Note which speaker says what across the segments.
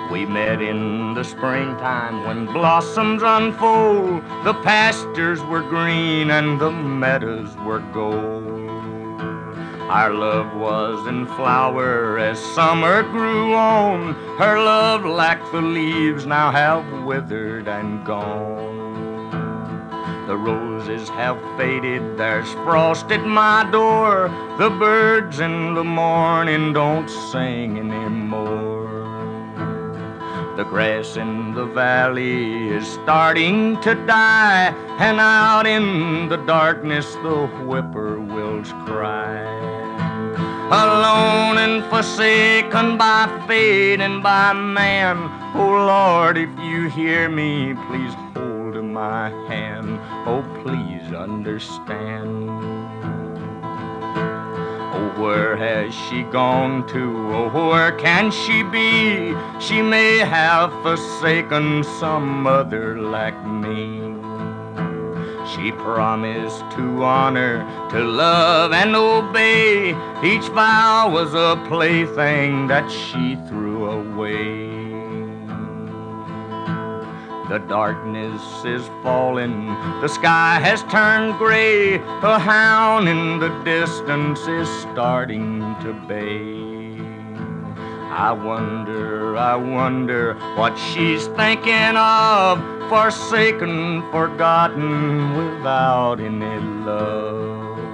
Speaker 1: We met in the springtime when blossoms unfold. The pastures were green and the meadows were gold. Our love was in flower as summer grew on. Her love, like the leaves, now have withered and gone. The roses have faded, there's frost at my door. The birds in the morning don't sing anymore. The grass in the valley is starting to die, and out in the darkness the whippoorwills cry. Alone and forsaken by fate and by man, oh Lord, if you hear me, please hold my hand. Oh, please understand. Oh, where has she gone to? Oh, where can she be? She may have forsaken some other like me. She promised to honor, to love and obey. Each vow was a plaything that she threw away. The darkness is falling, the sky has turned gray. A hound in the distance is starting to bay. I wonder what she's thinking of, forsaken, forgotten, without any love.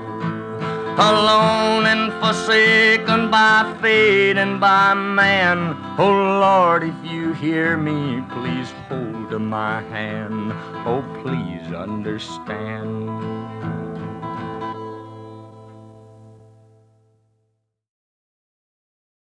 Speaker 1: Alone and forsaken by fate and by man, oh Lord, if you hear me, please hold my hand. Oh, please understand.